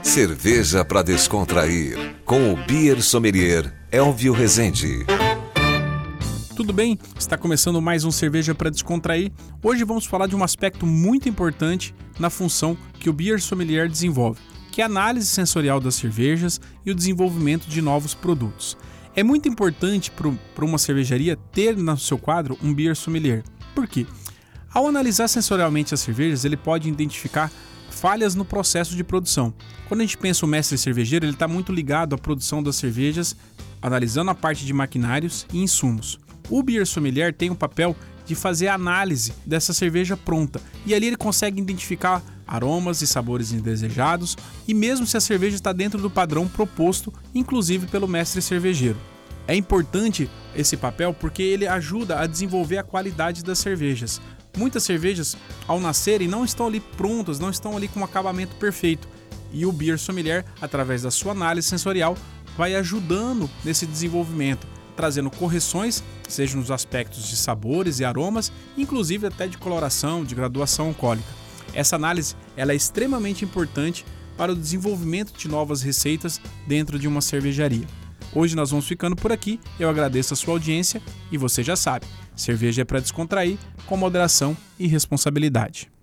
Cerveja para descontrair, com o Beer Sommelier Elvio Rezende. Tudo bem? Está começando mais um Cerveja para Descontrair. Hoje vamos falar de um aspecto muito importante na função que o Beer Sommelier desenvolve, que é a análise sensorial das cervejas e o desenvolvimento de novos produtos. É muito importante para uma cervejaria ter no seu quadro um Beer Sommelier. Por quê? Ao analisar sensorialmente as cervejas, ele pode identificar falhas no processo de produção. Quando a gente pensa o mestre cervejeiro, ele está muito ligado à produção das cervejas, analisando a parte de maquinários e insumos. O Beer Sommelier tem o papel de fazer a análise dessa cerveja pronta e ali ele consegue identificar aromas e sabores indesejados e mesmo se a cerveja está dentro do padrão proposto, inclusive pelo mestre cervejeiro. É importante esse papel porque ele ajuda a desenvolver a qualidade das cervejas. Muitas cervejas, ao nascerem, não estão ali prontas, não estão ali com um acabamento perfeito. E o Beer Sommelier, através da sua análise sensorial, vai ajudando nesse desenvolvimento, trazendo correções, seja nos aspectos de sabores e aromas, inclusive até de coloração, de graduação alcoólica. Essa análise ela é extremamente importante para o desenvolvimento de novas receitas dentro de uma cervejaria. Hoje nós vamos ficando por aqui, eu agradeço a sua audiência e você já sabe, cerveja é para descontrair com moderação e responsabilidade.